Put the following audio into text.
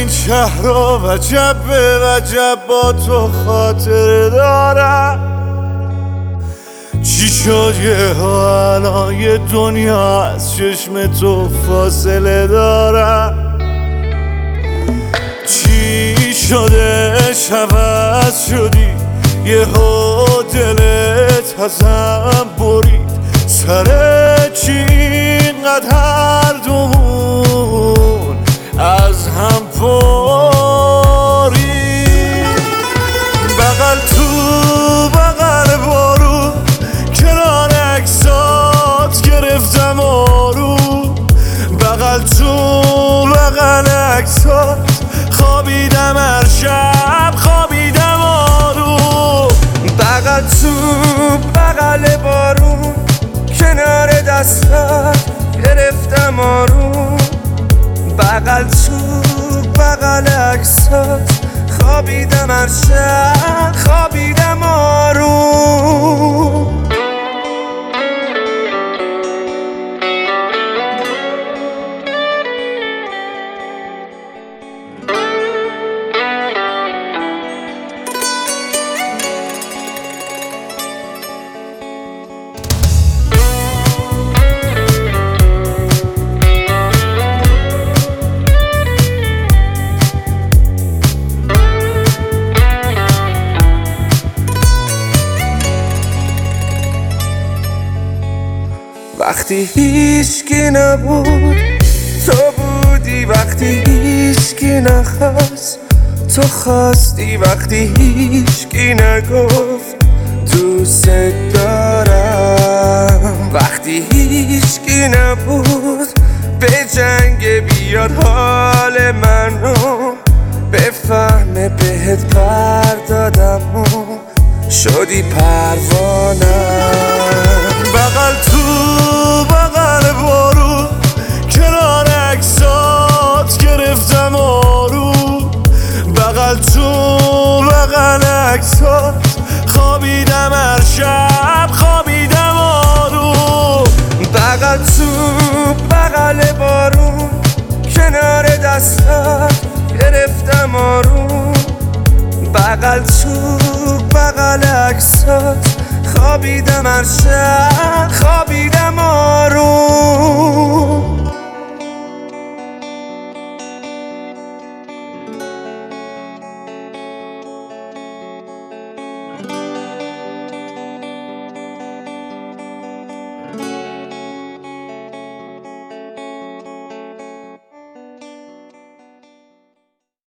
این شهر رو وجب به وجب با تو خاطر دارم. چی شد یه ها الان یه دنیا از چشم تو فاصله دارم. چی شده عوض شدی یه ها دلت ازم برید. سر چی اینقدر هر دومون از هم پرید. بغل تو بغل بارون کنار عکسات گرفتم آروم. بغل تو بغل عکسات خوابیدم هر شب خوابیدم آروم. بغل تو بغل بارون کنار دستات گرفتم آروم. بغل تو بغل عکسات خوابیدم هر شب خوابیدم آروم. وقتی هیچکی نبود تو بودی، وقتی هیچکی نخواست تو خواستی، وقتی هیچکی نگفت دوست دارم. وقتی هیچکی نبود به جنگ بیاد حال منو بفهمه بهت پردادم و شدی پروانم. بغل تو بغل بارون کنار عکسات گرفتم آروم. بغل تو بغل عکسات خوابیدم هر شب خوابیدم آروم. بغل تو بغل بارون کنار دستات گرفتم آروم. بغل تو بغل عکسات خوابیدم هر شب خوابیدم آروم.